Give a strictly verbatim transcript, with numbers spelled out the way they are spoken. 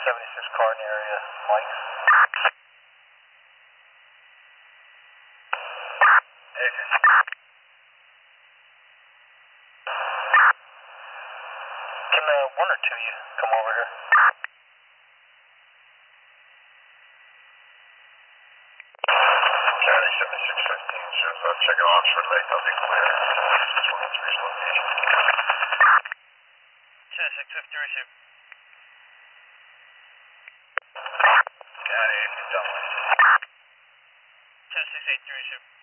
seventy-six car in the area, Mike. Can uh, one or two of you come over here? County seventy-six fifteen shows up. Checking Oxford Lake. They'll be clear. This one is reach location. seventy-six fifty, receive. County, done. seventy-six eighty-three, receive.